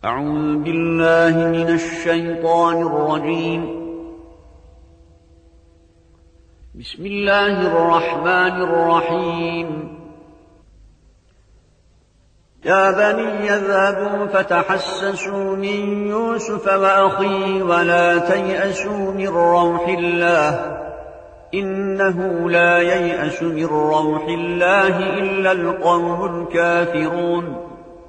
أعوذ بالله من الشيطان الرجيم. بسم الله الرحمن الرحيم. يا بني اذهبوا فتحسسوا من يوسف وأخيه ولا تيأسوا من روح الله إنه لا ييأس من روح الله إلا القوم الكافرون.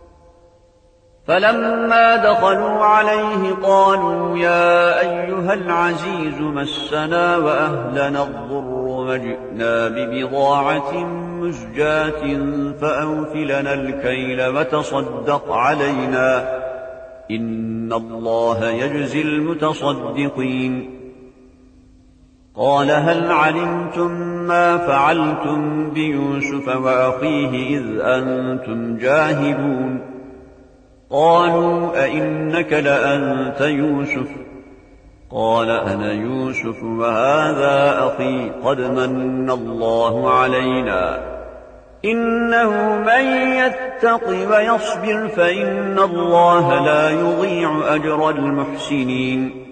فلما دخلوا عليه قالوا يا أيها العزيز مسنا وأهلنا الضر وجئنا ببضاعة مزجاة فأوف لنا الكيل وتصدق علينا إن الله يجزي المتصدقين. قال هل علمتم ما فعلتم بيوسف وأخيه إذ أنتم جاهلون؟ قالوا أئنك لأنت يوسف؟ قال أنا يوسف وهذا أخي قد من الله علينا إنه من يتق ويصبر فإن الله لا يضيع أجر المحسنين.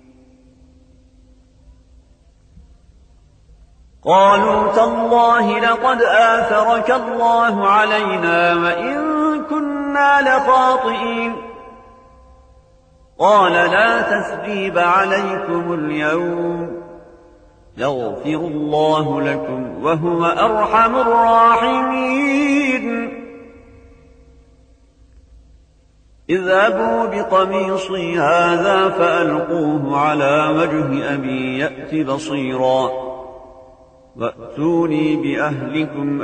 قالوا تالله لقد آثرك الله علينا وإن كنا لخاطئين. قال لا تثريب عليكم اليوم يغفر الله لكم وهو أرحم الراحمين. اذهبوا بقميصي هذا فألقوه على وجه أبي يأت بصيرا وأتوني بأهلكم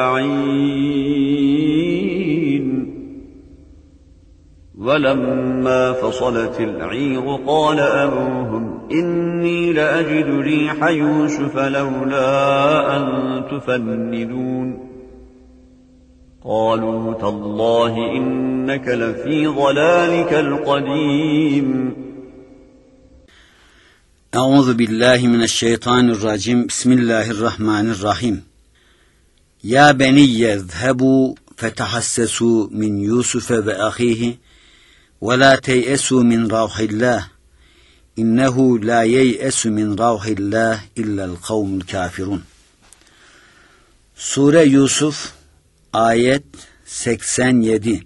أجمعين. ولما فصلت العير قال أبوهم إني لأجد ريح يوسف لولا أن تفندون. قالوا تالله إنك لفي ضلالك القديم. Euzu billahi mineşşeytanirracim. Bismillahirrahmanirrahim. Ya beniyye zhebu fetahassasu min Yusuf ve ahihi ve la teyesu min ravhillah innehu la yeyesu min ravhillah illa'l kavmul kafirun. Sure Yusuf ayet 87.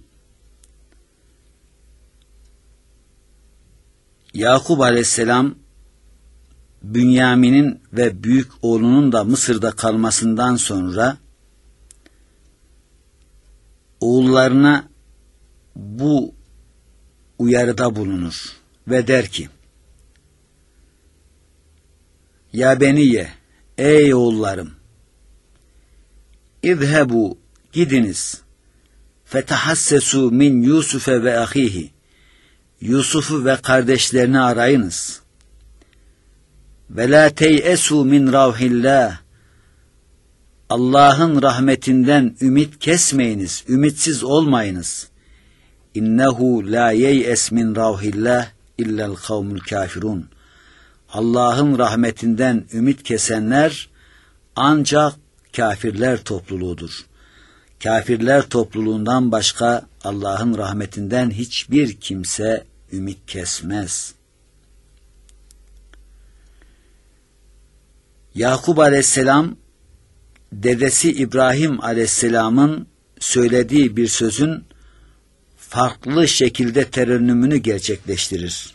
Yakup Aleyhisselam Bünyamin'in ve büyük oğlunun da Mısır'da kalmasından sonra oğullarına bu uyarıda bulunur ve der ki: Ya beniye, ey oğullarım, İzhebu, gidiniz, fetahassesu min Yusufe ve ahihi, Yusuf'u ve kardeşlerini arayınız. Ve la teyesu min ravhillah, Allah'ın rahmetinden ümit kesmeyiniz, ümitsiz olmayınız. İnnehu la yeyes min ravhillah illa'l kavmul kafirun. Allah'ın rahmetinden ümit kesenler ancak kafirler topluluğudur. Kafirler topluluğundan başka Allah'ın rahmetinden hiçbir kimse ümit kesmez. Yakup Aleyhisselam, dedesi İbrahim Aleyhisselam'ın söylediği bir sözün farklı şekilde terennümünü gerçekleştirir.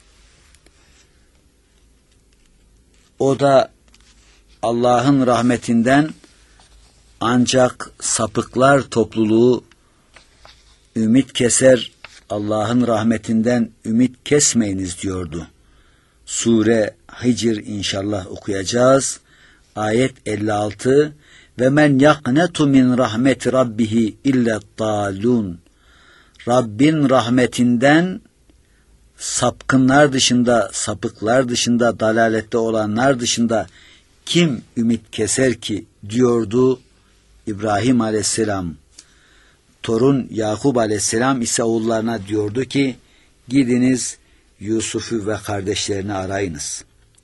O da Allah'ın rahmetinden ancak sapıklar topluluğu ümit keser, Allah'ın rahmetinden ümit kesmeyiniz diyordu. Sure Hicr inşallah okuyacağız. Ayet 56. Ve men yaknetu min rahmeti rabbihi illa dalun. Rabbin rahmetinden sapkınlar dışında, sapıklar dışında, dalalette olanlar dışında kim ümit keser ki diyordu İbrahim Aleyhisselam. Torun Yakup Aleyhisselam ise oğullarına diyordu ki gidiniz Yusuf'u ve kardeşlerini arayınız.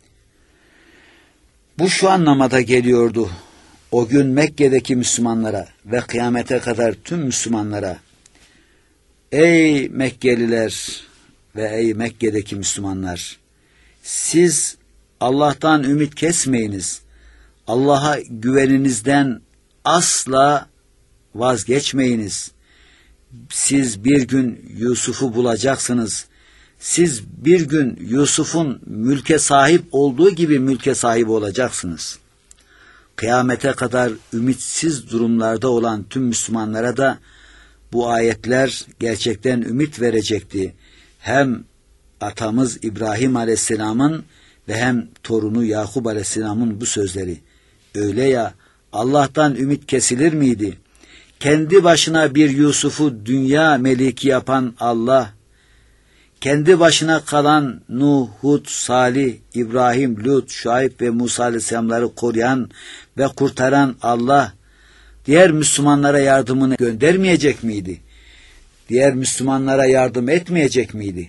Bu şu anlamada geliyordu: o gün Mekke'deki Müslümanlara ve kıyamete kadar tüm Müslümanlara Ey Mekkeliler ve ey Mekke'deki Müslümanlar! Siz Allah'tan ümit kesmeyiniz. Allah'a güveninizden asla vazgeçmeyiniz. Siz bir gün Yusuf'u bulacaksınız. Siz bir gün Yusuf'un mülke sahip olduğu gibi mülke sahip olacaksınız. Kıyamete kadar ümitsiz durumlarda olan tüm Müslümanlara da bu ayetler gerçekten ümit verecekti. Hem atamız İbrahim Aleyhisselam'ın ve hem torunu Yakup Aleyhisselam'ın bu sözleri. Öyle ya, Allah'tan ümit kesilir miydi? Kendi başına bir Yusuf'u dünya meliki yapan Allah, kendi başına kalan Nuh, Hud, Salih, İbrahim, Lut, Şuayb ve Musa Aleyhisselamları koruyan ve kurtaran Allah, diğer Müslümanlara yardımını göndermeyecek miydi? Diğer Müslümanlara yardım etmeyecek miydi?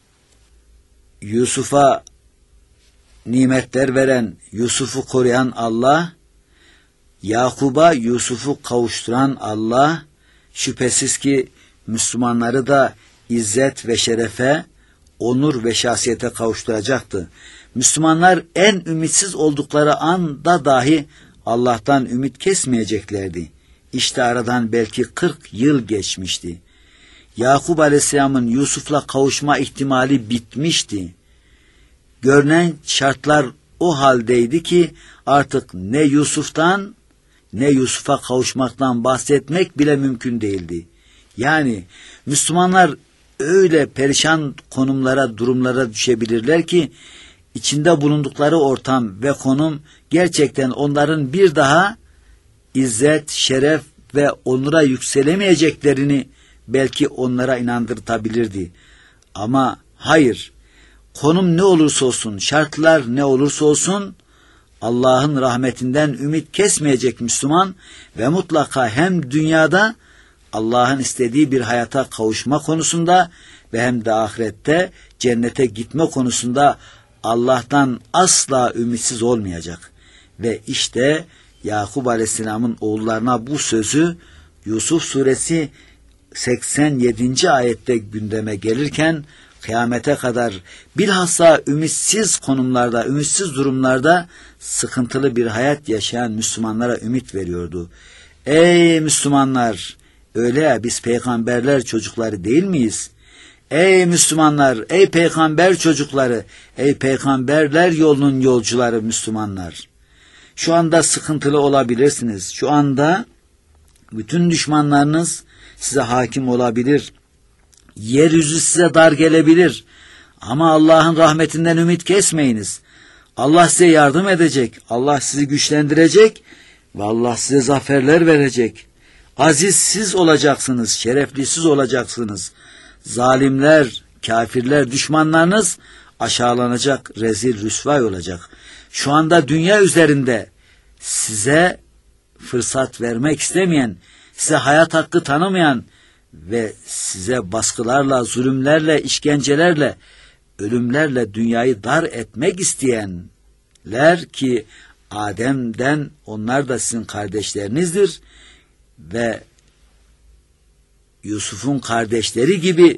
Yusuf'a nimetler veren, Yusuf'u koruyan Allah, Yakub'a Yusuf'u kavuşturan Allah, şüphesiz ki Müslümanları da izzet ve şerefe, onur ve şahsiyete kavuşturacaktı. Müslümanlar en ümitsiz oldukları anda dahi Allah'tan ümit kesmeyeceklerdi. İşte aradan belki 40 yıl geçmişti. Yakup Aleyhisselam'ın Yusuf'la kavuşma ihtimali bitmişti. Görünen şartlar o haldeydi ki artık ne Yusuf'tan ne Yusuf'a kavuşmaktan bahsetmek bile mümkün değildi. Yani Müslümanlar öyle perişan konumlara, durumlara düşebilirler ki içinde bulundukları ortam ve konum gerçekten onların bir daha izzet, şeref ve onura yükselemeyeceklerini belki onlara inandırtabilirdi. Ama hayır, konum ne olursa olsun, şartlar ne olursa olsun, Allah'ın rahmetinden ümit kesmeyecek Müslüman ve mutlaka hem dünyada Allah'ın istediği bir hayata kavuşma konusunda ve hem de ahirette cennete gitme konusunda Allah'tan asla ümitsiz olmayacak. Ve işte Yakup Aleyhisselam'ın oğullarına bu sözü Yusuf suresi 87. ayette gündeme gelirken kıyamete kadar bilhassa ümitsiz konumlarda, ümitsiz durumlarda sıkıntılı bir hayat yaşayan Müslümanlara ümit veriyordu. Ey Müslümanlar! Öyle ya, biz peygamberler çocukları değil miyiz? Ey Müslümanlar, ey peygamber çocukları, ey peygamberler yolunun yolcuları Müslümanlar. Şu anda sıkıntılı olabilirsiniz. Şu anda bütün düşmanlarınız size hakim olabilir. Yeryüzü size dar gelebilir. Ama Allah'ın rahmetinden ümit kesmeyiniz. Allah size yardım edecek. Allah sizi güçlendirecek ve Allah size zaferler verecek. Aziz siz olacaksınız, şerefli siz olacaksınız. Zalimler, kafirler, düşmanlarınız aşağılanacak, rezil, rüsvay olacak. Şu anda dünya üzerinde size fırsat vermek istemeyen, size hayat hakkı tanımayan ve size baskılarla, zulümlerle, işkencelerle, ölümlerle dünyayı dar etmek isteyenler ki Adem'den onlar da sizin kardeşlerinizdir ve Yusuf'un kardeşleri gibi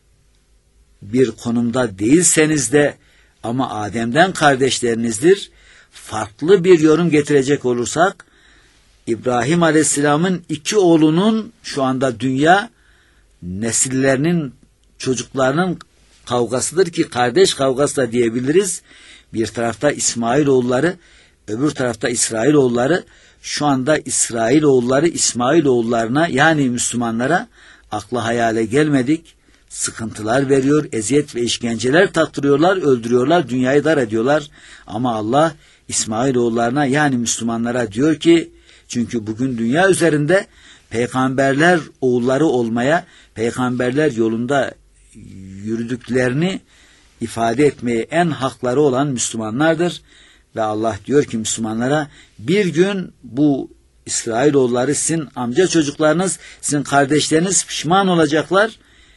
bir konumda değilseniz de ama Adem'den kardeşlerinizdir. Farklı bir yorum getirecek olursak İbrahim Aleyhisselam'ın 2 oğlunun şu anda dünya nesillerinin, çocuklarının kavgasıdır ki kardeş kavgası da diyebiliriz. Bir tarafta İsmailoğulları, öbür tarafta İsrailoğulları. Şu anda İsrailoğulları İsmailoğullarına yani Müslümanlara akla hayale gelmedik. Sıkıntılar veriyor, eziyet ve işkenceler tattırıyorlar, öldürüyorlar, dünyayı dar ediyorlar. Ama Allah İsmailoğullarına yani Müslümanlara diyor ki, çünkü bugün dünya üzerinde peygamberler oğulları olmaya, peygamberler yolunda yürüdüklerini ifade etmeye en hakları olan Müslümanlardır. Ve Allah diyor ki Müslümanlara, bir gün bu İsrailoğulları sizin amca çocuklarınız, sizin kardeşleriniz pişman olacaklar.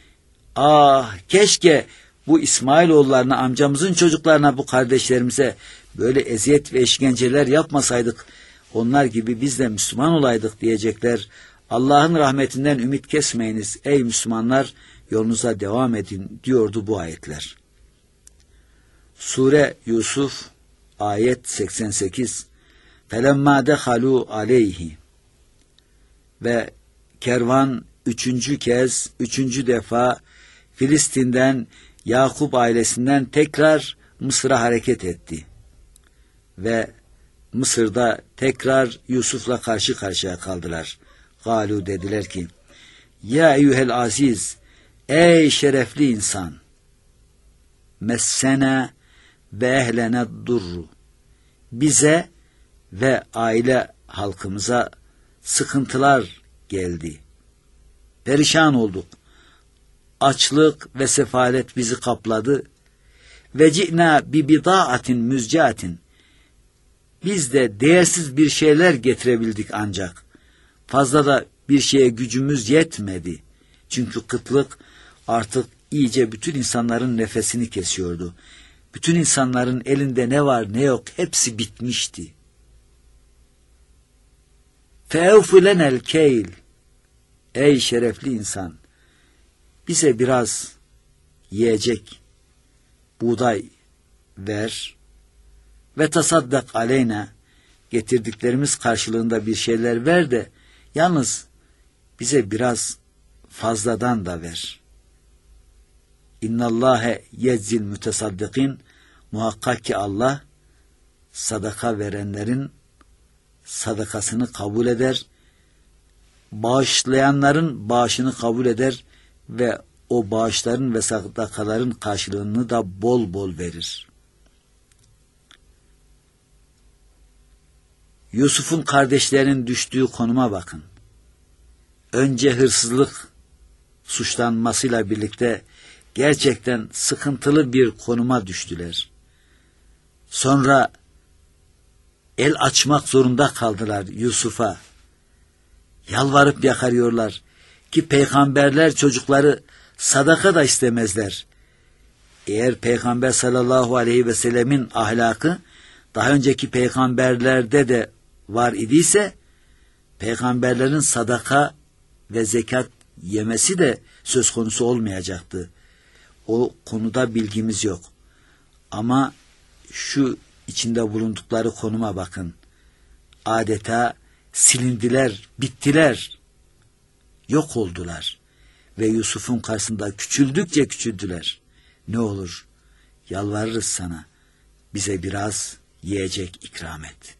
Ah keşke bu İsmailoğullarına, amcamızın çocuklarına, bu kardeşlerimize böyle eziyet ve işkenceler yapmasaydık. Onlar gibi biz de Müslüman olaydık diyecekler. Allah'ın rahmetinden ümit kesmeyiniz ey Müslümanlar, yolunuza devam edin diyordu bu ayetler. Sure Yusuf ayet 88. Felemma dehalu aleyhi. Ve kervan üçüncü defa Filistin'den, Yakup ailesinden tekrar Mısır'a hareket etti. Ve Mısır'da tekrar Yusuf'la karşı karşıya kaldılar. Galu dediler ki, ya eyyuhel aziz, ey şerefli insan, messene ve ehlene durru, bize ve aile halkımıza sıkıntılar geldi. Perişan olduk. Açlık ve sefalet bizi kapladı. Ve ci'na bi bidaatin müzcatin. Biz de değersiz bir şeyler getirebildik ancak. Fazla da bir şeye gücümüz yetmedi. Çünkü kıtlık artık iyice bütün insanların nefesini kesiyordu. Bütün insanların elinde ne var ne yok hepsi bitmişti. Feevfu lenel keyl. Ey şerefli insan, bize biraz yiyecek buğday ver ve tasaddak aleyna, getirdiklerimiz karşılığında bir şeyler ver de yalnız bize biraz fazladan da ver. İnnallâhe yezzil mütesaddikin, muhakkak ki Allah sadaka verenlerin sadakasını kabul eder, bağışlayanların bağışını kabul eder ve o bağışların ve sadakaların karşılığını da bol bol verir. Yusuf'un kardeşlerinin düştüğü konuma bakın. Önce hırsızlık suçlanmasıyla birlikte gerçekten sıkıntılı bir konuma düştüler. Sonra el açmak zorunda kaldılar Yusuf'a. Yalvarıp yakarıyorlar ki peygamberler çocukları sadaka da istemezler. Eğer Peygamber sallallahu aleyhi ve sellemin ahlakı daha önceki peygamberlerde de var idiyse, peygamberlerin sadaka ve zekat yemesi de söz konusu olmayacaktı. O konuda bilgimiz yok. Ama şu içinde bulundukları konuma bakın. Adeta silindiler, bittiler, yok oldular. Ve Yusuf'un karşısında küçüldükçe küçüldüler. Ne olur, yalvarırız sana, bize biraz yiyecek ikram et.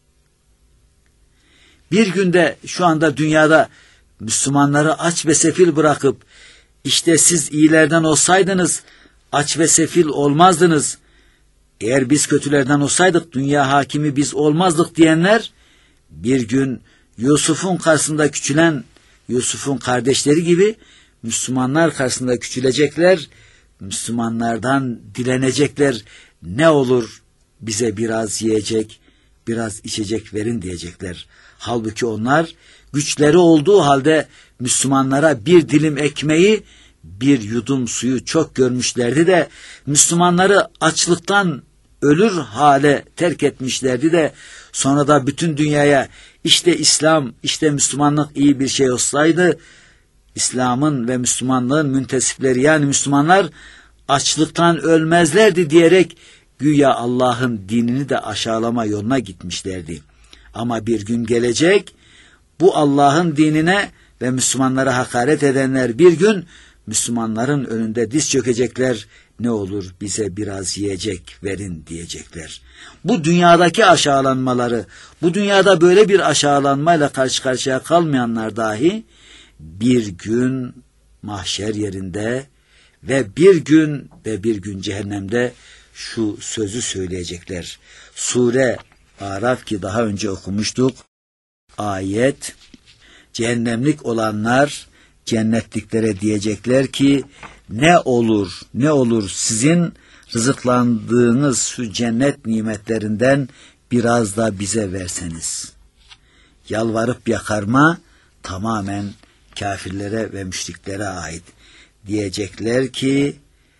Bir günde şu anda dünyada Müslümanları aç ve sefil bırakıp, işte siz iyilerden olsaydınız aç ve sefil olmazdınız, eğer biz kötülerden olsaydık dünya hakimi biz olmazdık diyenler, bir gün Yusuf'un karşısında küçülen Yusuf'un kardeşleri gibi Müslümanlar karşısında küçülecekler, Müslümanlardan dilenecekler, ne olur bize biraz yiyecek, biraz içecek verin diyecekler. Halbuki onlar güçleri olduğu halde Müslümanlara bir dilim ekmeği, bir yudum suyu çok görmüşlerdi de Müslümanları açlıktan ölür hale terk etmişlerdi de sonra da bütün dünyaya işte İslam, işte Müslümanlık iyi bir şey olsaydı, İslam'ın ve Müslümanlığın müntesipleri yani Müslümanlar açlıktan ölmezlerdi diyerek güya Allah'ın dinini de aşağılama yoluna gitmişlerdi. Ama bir gün gelecek, bu Allah'ın dinine ve Müslümanlara hakaret edenler bir gün Müslümanların önünde diz çökecekler, ne olur bize biraz yiyecek verin diyecekler. Bu dünyadaki aşağılanmaları, bu dünyada böyle bir aşağılanmayla karşı karşıya kalmayanlar dahi bir gün mahşer yerinde ve bir gün cehennemde şu sözü söyleyecekler. Sure Araf ki daha önce okumuştuk. Ayet, cehennemlik olanlar cennetliklere diyecekler ki ne olur sizin rızıklandığınız şu cennet nimetlerinden biraz da bize verseniz. Yalvarıp yakarma tamamen kafirlere ve müşriklere ait. Diyecekler ki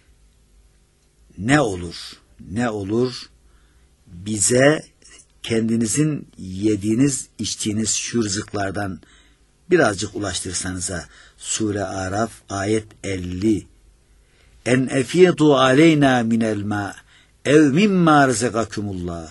ne olur bize kendinizin yediğiniz içtiğiniz şu rızıklardan birazcık ulaştırsanıza. Sure Araf ayet 50. En efidu aleyna minel ma ev mimma rızakakumullah.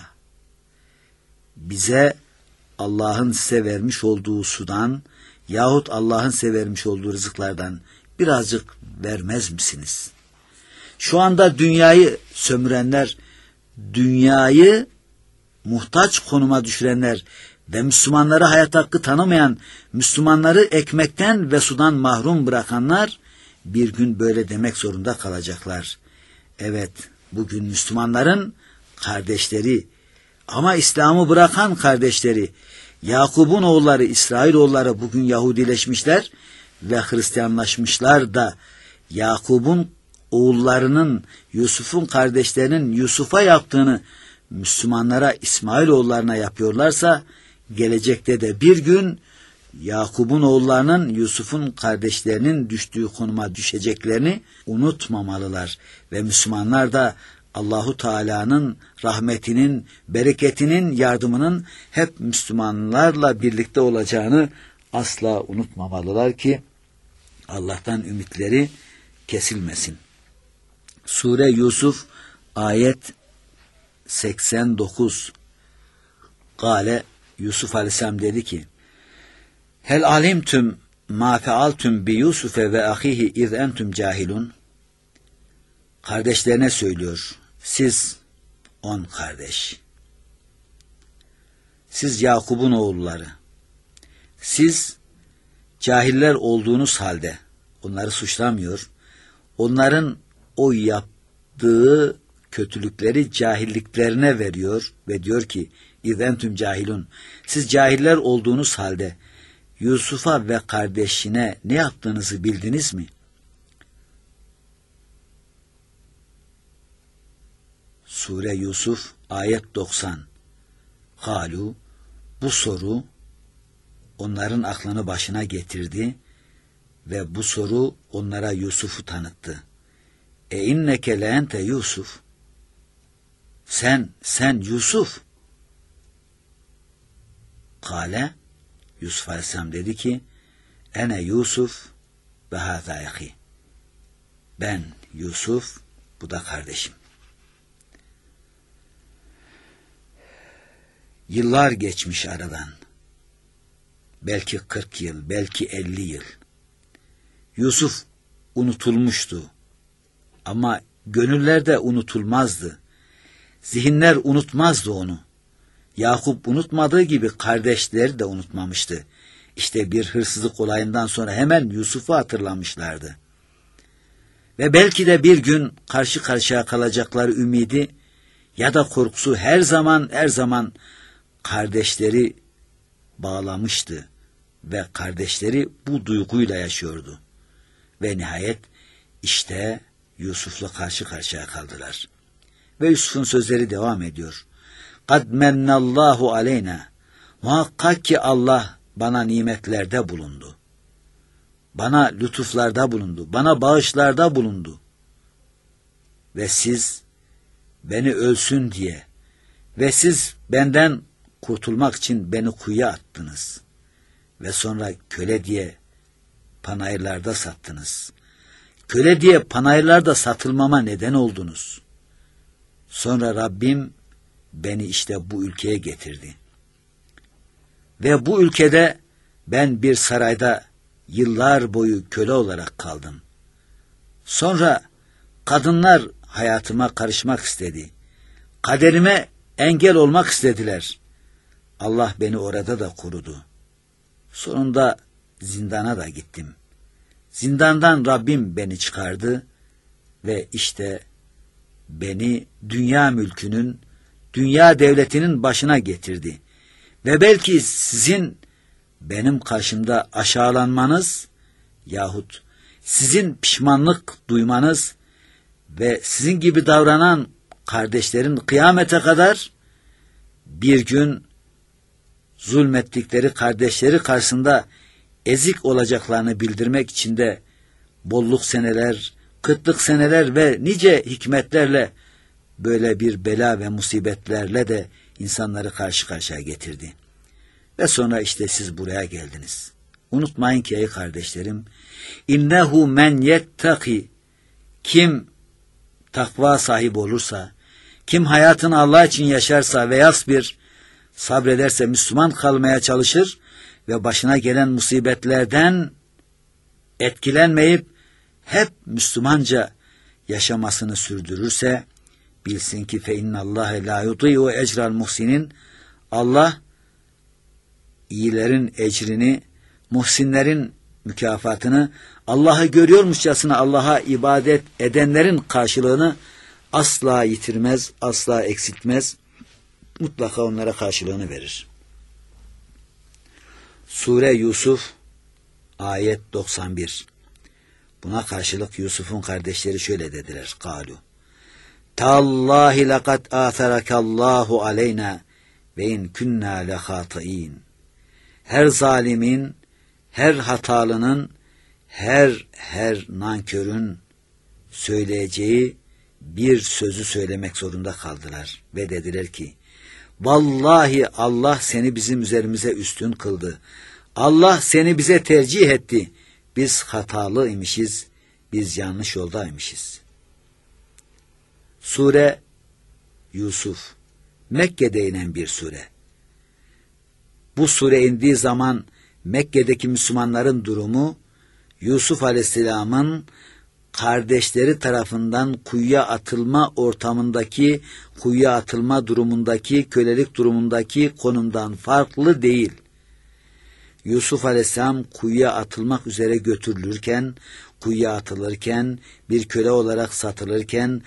Bize Allah'ın size vermiş olduğu sudan yahut Allah'ın size vermiş olduğu rızıklardan birazcık vermez misiniz? Şu anda dünyayı sömürenler, dünyayı muhtaç konuma düşürenler ve Müslümanları hayat hakkı tanımayan, Müslümanları ekmekten ve sudan mahrum bırakanlar bir gün böyle demek zorunda kalacaklar. Evet, bugün Müslümanların kardeşleri ama İslam'ı bırakan kardeşleri, Yakub'un oğulları, İsrailoğulları bugün Yahudileşmişler ve Hristiyanlaşmışlar da Yakub'un oğullarının, Yusuf'un kardeşlerinin Yusuf'a yaptığını Müslümanlara, İsmailoğullarına yapıyorlarsa, gelecekte de bir gün Yakub'un oğullarının, Yusuf'un kardeşlerinin düştüğü konuma düşeceklerini unutmamalılar. Ve Müslümanlar da Allahu Teala'nın rahmetinin, bereketinin, yardımının hep Müslümanlarla birlikte olacağını asla unutmamalılar ki Allah'tan ümitleri kesilmesin. Sure Yusuf ayet 89. Kale, Yusuf Aleyhisselam dedi ki: Hel alimtüm ma fealtüm bi Yusufe ve ahihi iz entum cahilun. Kardeşlerine söylüyor. Siz 10 kardeş. Siz Yakub'un oğulları. Siz cahiller olduğunuz halde onları suçlamıyor. Onların o yaptığı kötülükleri cahilliklerine veriyor ve diyor ki İzentüm cahilun. Siz cahiller olduğunuz halde Yusuf'a ve kardeşine ne yaptığınızı bildiniz mi? Sure Yusuf ayet 90. Halu, bu soru onların aklını başına getirdi ve bu soru onlara Yusuf'u tanıttı. İnneke le ente Yusuf. Sen Yusuf. Kale, Yusuf Aleyhisselam dedi ki, ene Yusuf ve hâzâ yahî. Ben Yusuf, bu da kardeşim. Yıllar geçmiş aradan. Belki 40 yıl, belki 50 yıl. Yusuf unutulmuştu. Ama gönüllerde unutulmazdı. Zihinler unutmazdı onu. Yakup unutmadığı gibi kardeşleri de unutmamıştı. İşte bir hırsızlık olayından sonra hemen Yusuf'u hatırlamışlardı. Ve belki de bir gün karşı karşıya kalacakları ümidi ya da korkusu her zaman kardeşleri bağlamıştı. Ve kardeşleri bu duyguyla yaşıyordu. Ve nihayet işte Yusuf'la karşı karşıya kaldılar. Ve Yusuf'un sözleri devam ediyor. قَدْ مَنَّ اللّٰهُ عَلَيْنَا. Muhakkak ki Allah bana nimetlerde bulundu. Bana lütuflarda bulundu. Bana bağışlarda bulundu. Ve siz beni ölsün diye ve siz benden kurtulmak için beni kuyuya attınız. Ve sonra köle diye panayırlarda sattınız. Köle diye panayırlarda satılmama neden oldunuz. Sonra Rabbim beni işte bu ülkeye getirdi. Ve bu ülkede ben bir sarayda yıllar boyu köle olarak kaldım. Sonra kadınlar hayatıma karışmak istedi. Kaderime engel olmak istediler. Allah beni orada da korudu. Sonunda zindana da gittim. Zindandan Rabbim beni çıkardı ve işte beni dünya mülkünün, dünya devletinin başına getirdi. Ve belki sizin benim karşımda aşağılanmanız yahut sizin pişmanlık duymanız ve sizin gibi davranan kardeşlerin kıyamete kadar bir gün zulmettikleri kardeşleri karşısında ezik olacaklarını bildirmek için de bolluk seneler, kıtlık seneler ve nice hikmetlerle böyle bir bela ve musibetlerle de insanları karşı karşıya getirdi. Ve sonra işte siz buraya geldiniz. Unutmayın ki ey kardeşlerim, innehu men yettaki, kim takva sahibi olursa, kim hayatını Allah için yaşarsa ve yasbir, sabrederse, Müslüman kalmaya çalışır ve başına gelen musibetlerden etkilenmeyip hep Müslümanca yaşamasını sürdürürse, bilsin ki fe innallâhe lâ yudî'u ecral muhsinin, Allah iyilerin ecrini, muhsinlerin mükafatını, Allah'ı görüyormuşçasına Allah'a ibadet edenlerin karşılığını asla yitirmez, asla eksiltmez. Mutlaka onlara karşılığını verir. Sure Yusuf ayet 91. Buna karşılık Yusuf'un kardeşleri şöyle dediler. Kalu Tallahi lekad âtherakallahu aleyna ve in künnâ lehâtîn. Her zalimin, her hatalının, her nankörün söyleyeceği bir sözü söylemek zorunda kaldılar ve dediler ki, vallahi Allah seni bizim üzerimize üstün kıldı. Allah seni bize tercih etti. Biz hatalı imişiz, biz yanlış yoldaymışız. Sure Yusuf, Mekke'de inen bir sure. Bu sure indiği zaman Mekke'deki Müslümanların durumu, Yusuf Aleyhisselam'ın kardeşleri tarafından kuyuya atılma ortamındaki, kuyuya atılma durumundaki, kölelik durumundaki konumdan farklı değil. Yusuf Aleyhisselam kuyuya atılmak üzere götürülürken, kuyuya atılırken, bir köle olarak satılırken,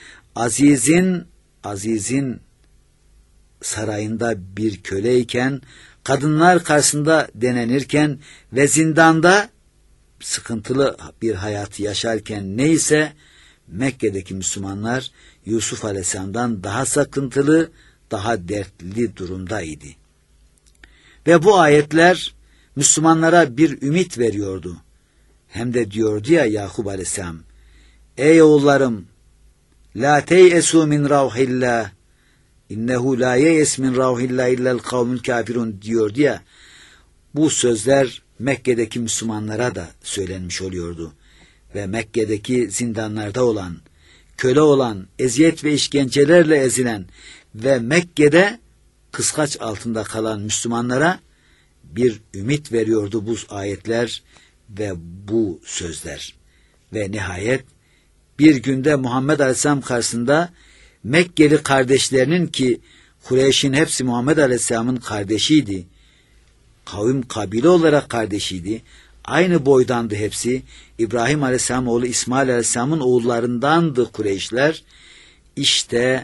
Aziz'in sarayında bir köleyken, kadınlar karşısında denenirken ve zindanda sıkıntılı bir hayatı yaşarken neyse, Mekke'deki Müslümanlar Yusuf Aleyhisselam'dan daha sıkıntılı, daha dertli durumdaydı. Ve bu ayetler Müslümanlara bir ümit veriyordu. Hem de diyordu ya Yakup Aleyhisselam, ey oğullarım, la teyesu min rauhillah, innehu la yeyes min rauhillah illel kavmül kafirun diyordu ya, bu sözler Mekke'deki Müslümanlara da söylenmiş oluyordu. Ve Mekke'deki zindanlarda olan, köle olan, eziyet ve işkencelerle ezilen ve Mekke'de kıskaç altında kalan Müslümanlara bir ümit veriyordu bu ayetler ve bu sözler. Ve nihayet bir günde Muhammed Aleyhisselam karşısında Mekkeli kardeşlerinin, ki Kureyş'in hepsi Muhammed Aleyhisselam'ın kardeşiydi, kavim kabile olarak kardeşiydi, aynı boydandı hepsi, İbrahim Aleyhisselam oğlu İsmail Aleyhisselam'ın oğullarındandı Kureyşler. İşte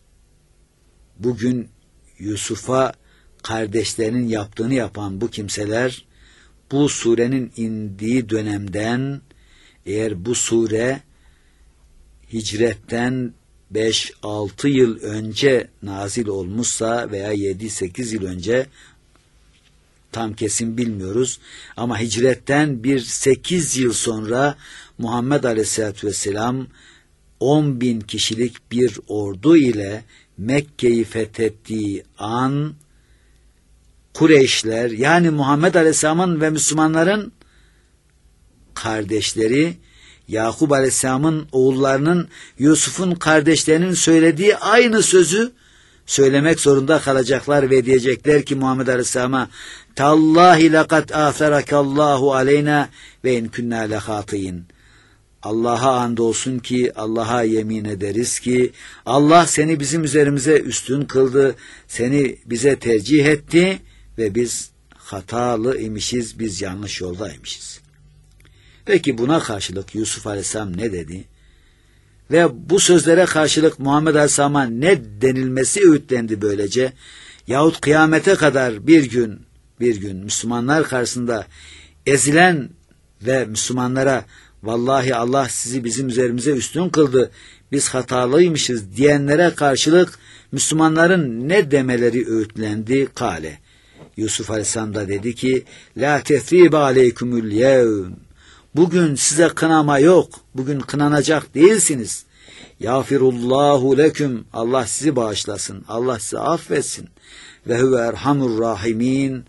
bugün Yusuf'a kardeşlerinin yaptığını yapan bu kimseler, bu surenin indiği dönemden, eğer bu sure hicretten 5-6 yıl önce nazil olmuşsa veya 7-8 yıl önce, tam kesin bilmiyoruz, ama hicretten 8 yıl sonra Muhammed Aleyhisselatü Vesselam 10.000 kişilik bir ordu ile Mekke'yi fethettiği an, Kureyşler, yani Muhammed Aleyhisselam'ın ve Müslümanların kardeşleri, Yakup Aleyhisselam'ın oğullarının, Yusuf'un kardeşlerinin söylediği aynı sözü söylemek zorunda kalacaklar ve diyecekler ki Muhammed Aleyhisselam'a, Tallahi lekad âtherakallahu aleyna ve in künnâ lehâtîn. Allah'a andolsun ki, Allah'a yemin ederiz ki, Allah seni bizim üzerimize üstün kıldı, seni bize tercih etti ve biz hatalı imişiz, biz yanlış yoldaymışız. Peki buna karşılık Yusuf Aleyhisselam ne dedi? Ve bu sözlere karşılık Muhammed Aleyhisselam'a ne denilmesi öğütlendi böylece? Yahut kıyamete kadar bir gün Müslümanlar karşısında ezilen ve Müslümanlara vallahi Allah sizi bizim üzerimize üstün kıldı, biz hatalıymışız diyenlere karşılık Müslümanların ne demeleri öğütlendi? Kale. Yusuf Aleyhisselam da dedi ki, la tehribe aleykümül yevm. Bugün size kınama yok, bugün kınanacak değilsiniz. Yağfirullahu leküm. Allah sizi bağışlasın, Allah sizi affetsin. Ve huve erhamur rahimin.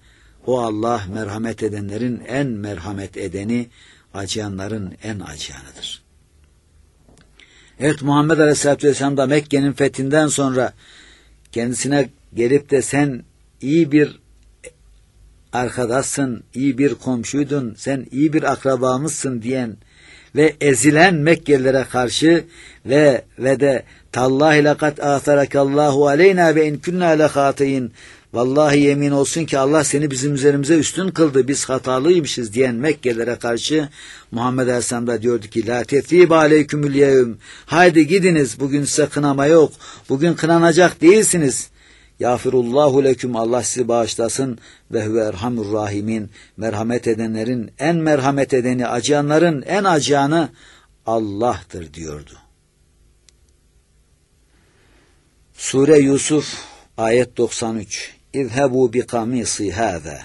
O Allah merhamet edenlerin en merhamet edeni, acıyanların en acıyanıdır. Evet, Muhammed Aleyhisselatü Vesselam da Mekke'nin fethinden sonra kendisine gelip de sen iyi bir arkadaşsın, iyi bir komşuydun, sen iyi bir akrabamızsın diyen ve ezilen Mekkelilere karşı ve de tallahi lekad atarakallahu aleyna ve in kunna lehâteyin, vallahi yemin olsun ki Allah seni bizim üzerimize üstün kıldı, biz hatalıymışız diyen Mekkelilere karşı Muhammed Aleyhisselam da diyordu ki la tethribe aleykümül yevm, haydi gidiniz, bugün size kınama yok, bugün kınanacak değilsiniz. Yağfirullahu leküm, Allah sizi bağışlasın ve huve erhamur rahimin, merhamet edenlerin en merhamet edeni, acıyanların en acıyanı Allah'tır diyordu. Sure Yusuf ayet 93. İzhebu bi kamisi hâzâ,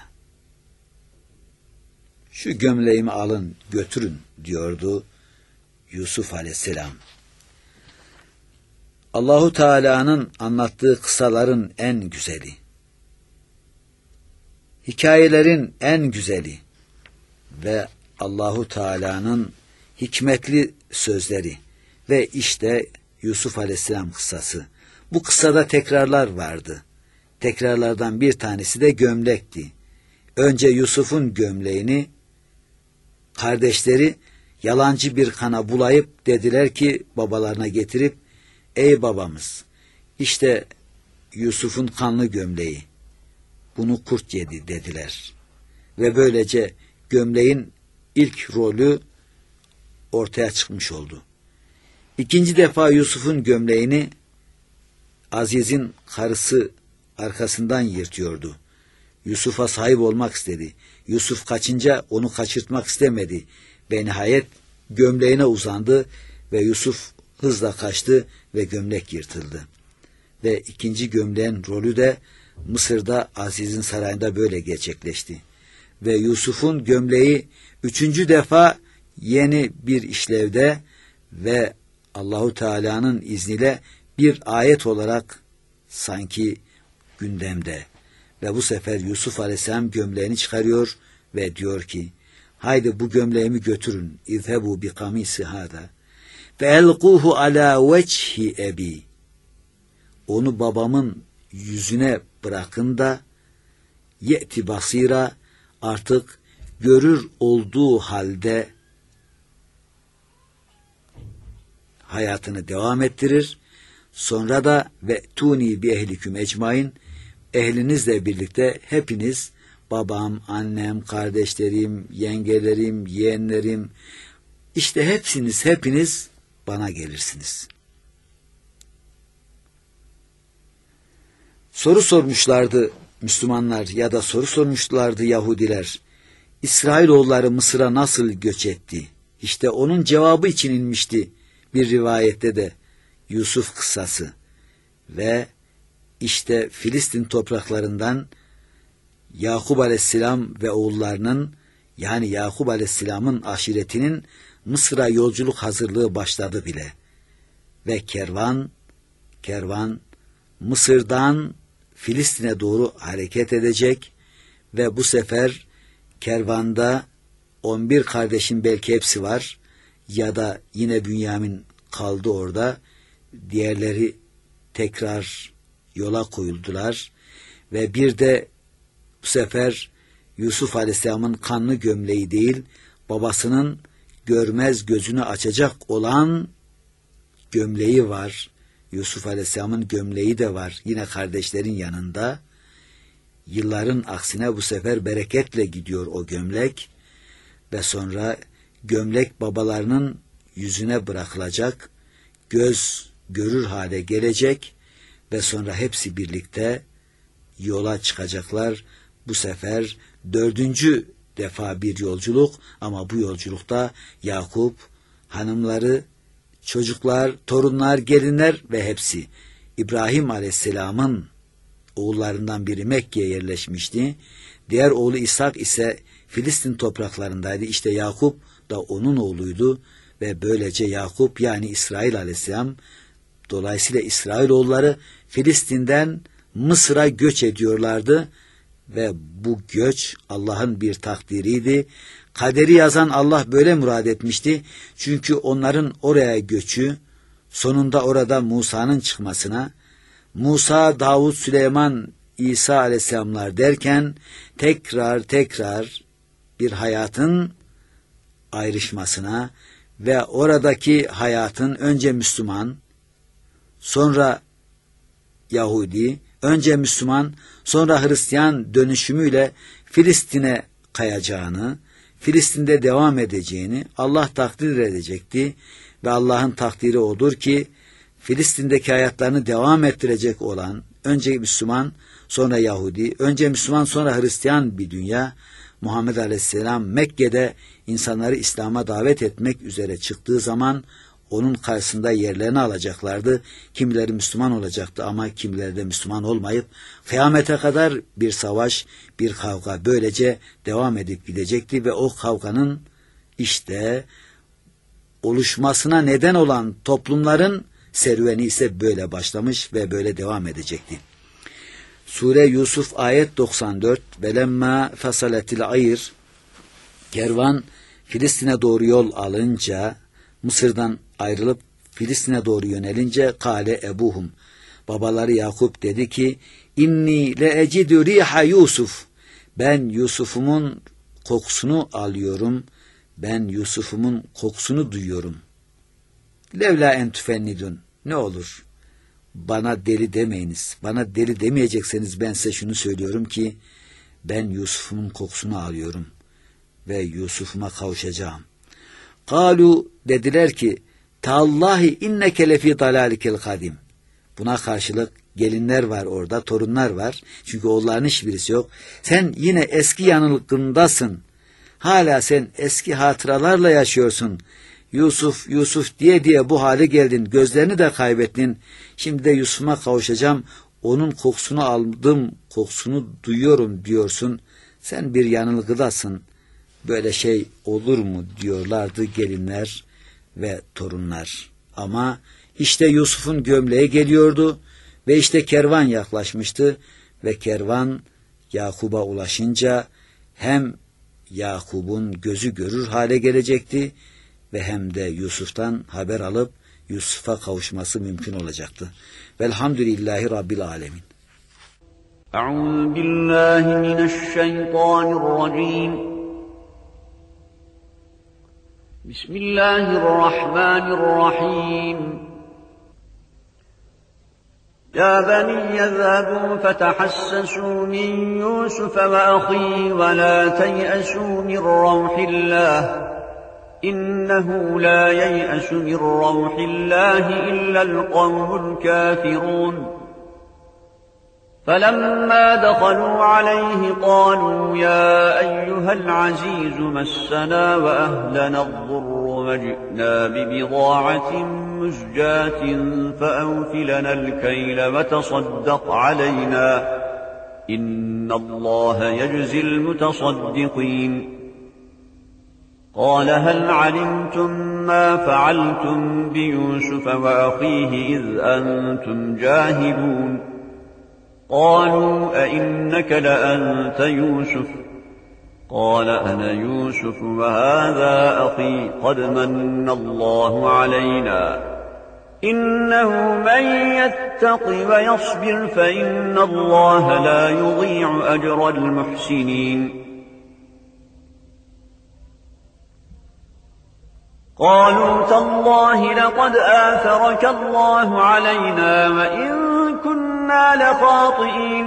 şu gömleğimi alın götürün diyordu Yusuf Aleyhisselam. Allahu Teala'nın anlattığı kıssaların en güzeli, hikayelerin en güzeli ve Allahu Teala'nın hikmetli sözleri ve işte Yusuf Aleyhisselam kıssası. Bu kıssada tekrarlar vardı. Tekrarlardan bir tanesi de gömlekti. Önce Yusuf'un gömleğini kardeşleri yalancı bir kana bulayıp dediler ki babalarına getirip, ey babamız, işte Yusuf'un kanlı gömleği, bunu kurt yedi dediler. Ve böylece gömleğin ilk rolü ortaya çıkmış oldu. İkinci defa Yusuf'un gömleğini Aziz'in karısı arkasından yırtıyordu. Yusuf'a sahip olmak istedi. Yusuf kaçınca onu kaçırtmak istemedi. Ve nihayet gömleğine uzandı ve Yusuf hızla kaçtı ve gömlek yırtıldı. Ve ikinci gömleğin rolü de Mısır'da Aziz'in sarayında böyle gerçekleşti. Ve Yusuf'un gömleği üçüncü defa yeni bir işlevde ve Allahu Teala'nın izniyle bir ayet olarak sanki gündemde. Ve bu sefer Yusuf Aleyhisselam gömleğini çıkarıyor ve diyor ki, haydi bu gömleğimi götürün. İzhebu bi kamisi hâdâ ve elquhu ala veçhi ebi, onu babamın yüzüne bırakın da ye'ti basira, artık görür olduğu halde hayatını devam ettirir. Sonra da ve tuni bi ehliküm ecmain, ehlinizle birlikte hepiniz, babam, annem, kardeşlerim, yengelerim, yeğenlerim, işte hepiniz bana gelirsiniz. Soru sormuşlardı Müslümanlar ya da soru sormuşlardı Yahudiler. İsrailoğulları Mısır'a nasıl göç etti? İşte onun cevabı için inmişti bir rivayette de Yusuf kıssası. Ve işte Filistin topraklarından Yakup Aleyhisselam ve oğullarının, yani Yakup Aleyhisselam'ın aşiretinin Mısır'a yolculuk hazırlığı başladı bile. Ve kervan Mısır'dan Filistin'e doğru hareket edecek ve bu sefer kervanda 11 kardeşin belki hepsi var ya da yine Bünyamin kaldı orada. Diğerleri tekrar yola koyuldular ve bir de bu sefer Yusuf Aleyhisselam'ın kanlı gömleği değil, babasının görmez gözünü açacak olan gömleği var. Yusuf Aleyhisselam'ın gömleği de var yine kardeşlerin yanında. Yılların aksine bu sefer bereketle gidiyor o gömlek ve sonra gömlek babalarının yüzüne bırakılacak, göz görür hale gelecek ve sonra hepsi birlikte yola çıkacaklar. Bu sefer 4. defa bir yolculuk, ama bu yolculukta Yakup, hanımları, çocuklar, torunlar, gelinler ve hepsi. İbrahim Aleyhisselam'ın oğullarından biri Mekke'ye yerleşmişti. Diğer oğlu İshak ise Filistin topraklarındaydı. İşte Yakup da onun oğluydu ve böylece Yakup, yani İsrail Aleyhisselam, dolayısıyla İsrailoğulları Filistin'den Mısır'a göç ediyorlardı ve bu göç Allah'ın bir takdiriydi. Kaderi yazan Allah böyle murad etmişti. Çünkü onların oraya göçü sonunda orada Musa'nın çıkmasına, Musa, Davud, Süleyman, İsa aleyhisselamlar derken tekrar bir hayatın ayrışmasına ve oradaki hayatın önce Müslüman, sonra Yahudi, önce Müslüman, sonra Hristiyan dönüşümüyle Filistin'e kayacağını, Filistin'de devam edeceğini Allah takdir edecekti ve Allah'ın takdiri odur ki Filistin'deki hayatlarını devam ettirecek olan önce Müslüman, sonra Yahudi, önce Müslüman sonra Hristiyan bir dünya, Muhammed Aleyhisselam Mekke'de insanları İslam'a davet etmek üzere çıktığı zaman onun karşısında yerlerini alacaklardı. Kimileri Müslüman olacaktı ama kimileri de Müslüman olmayıp kıyamete kadar bir savaş, bir kavga böylece devam edip gidecekti ve o kavganın işte oluşmasına neden olan toplumların serüveni ise böyle başlamış ve böyle devam edecekti. Sure Yusuf ayet 94 velemma fasaletil ayr, kervan Filistin'e doğru yol alınca, Mısır'dan ayrılıp Filistin'e doğru yönelince kâle ebuhum, babaları Yakup dedi ki inni le ecidü riha Yusuf, ben Yusuf'umun kokusunu alıyorum, ben Yusuf'umun kokusunu duyuyorum. Levla en tüfennidun, ne olur bana deli demeyiniz, bana deli demeyecekseniz ben size şunu söylüyorum ki ben Yusuf'umun kokusunu alıyorum ve Yusuf'uma kavuşacağım. Kalu, dediler ki tallahi inneke lefî dalâlikel kadim. Buna karşılık gelinler var orada, torunlar var. Çünkü oğulların hiçbirisi yok. Sen yine eski yanılgındasın. Hala sen eski hatıralarla yaşıyorsun. Yusuf, Yusuf diye bu hale geldin. Gözlerini de kaybettin. Şimdi de Yusuf'uma kavuşacağım. Onun kokusunu aldım, kokusunu duyuyorum diyorsun. Sen bir yanılgıdasın. Böyle şey olur mu diyorlardı gelinler ve torunlar. Ama işte Yusuf'un gömleği geliyordu ve işte kervan yaklaşmıştı ve kervan Yakub'a ulaşınca hem Yakub'un gözü görür hale gelecekti ve hem de Yusuf'tan haber alıp Yusuf'a kavuşması mümkün olacaktı. Velhamdülillahi Rabbil Alemin. Euzu billahi mineşşeytanirracim. Bismillahirrahmanirrahim. يا بني يذهبوا فتحسسوا من يوسف وأخيه ولا تيأسوا من روح الله إنه لا ييأس من روح الله إلا القوم الكافرون فلما دخلوا عليه قالوا يا أيها العزيز مسنا وأهلنا الضر وجئنا ببضاعة مزجاة فأوف لنا الكيل وتصدق علينا إن الله يجزي المتصدقين قال هل علمتم ما فعلتم بيوسف وأخيه إذ أنتم جاهلون قالوا أئنك لأنت يوسف قال أنا يوسف وهذا أخي قد من الله علينا إنه من يتق ويصبر فإن الله لا يضيع أجر المحسنين قالوا تالله لقد آثرك الله علينا وإن كنا لخاطئين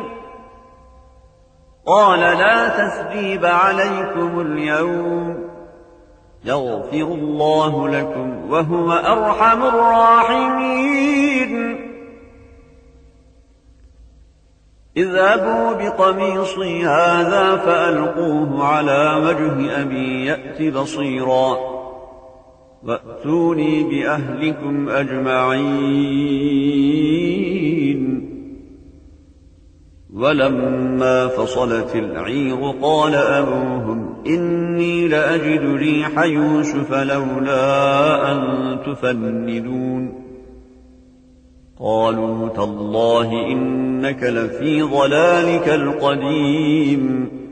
قال لا تثريب عليكم اليوم يغفر الله لكم وهو أرحم الراحمين اذهبوا بقميصي هذا فألقوه على وجه أبي يأت بصيرا وأتوني بأهلكم أجمعين ولما فصلت العير قال أبوهم إني لأجد ريح يوسف لولا أن تفندون قالوا تالله إنك لفي ضلالك القديم